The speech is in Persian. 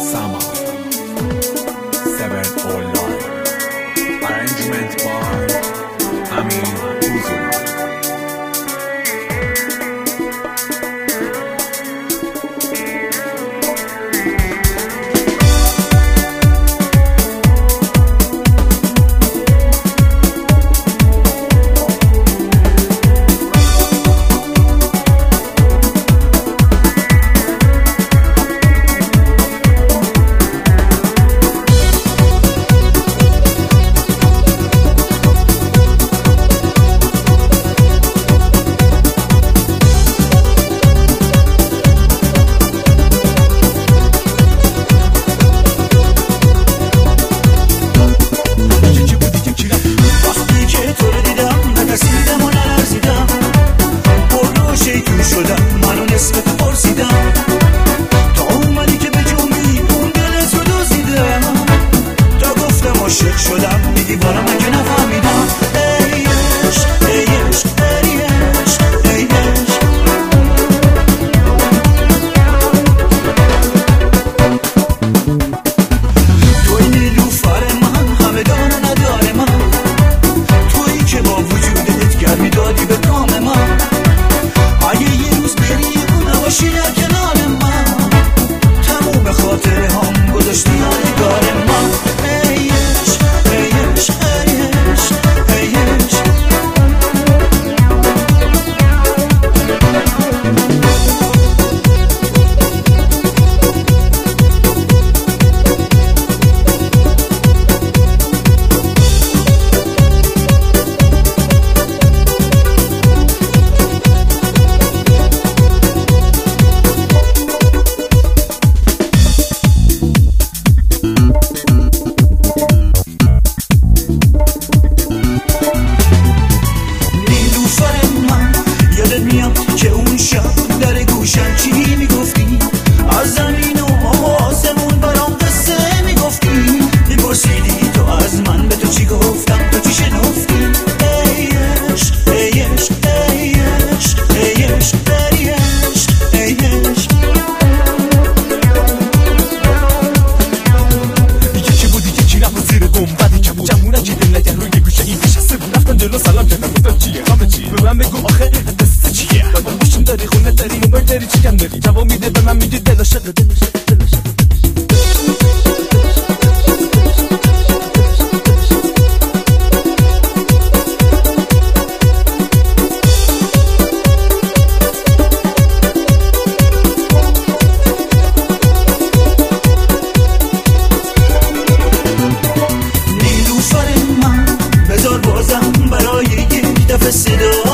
Sama 7 online. Arrangement by Amir Huzuri. که اون شب در گوشم چی میگفتی، از زمین و آسمون برام قصه میگفتی، میپرسیدی تو از من به تو چی گفتم، تو چی شنفتی. ای عشق ای عشق ای عشق ای عشق ای عشق ای عشق. یکی بودی یکی رفت زیر گنبد جمونه که دل نگه روی گوشه این نشسته بود، رفتن جلو سلام کردم گفتم چیه غم چیه، به من بگو آخه قصه چیه، ماشین داری خونه داری موبایل داری چیکم داری، جواب میده به من میگی دل عاشق دل عاشق دل عاشق. نیلوفر من بذار بازم برای یک دفعه صدا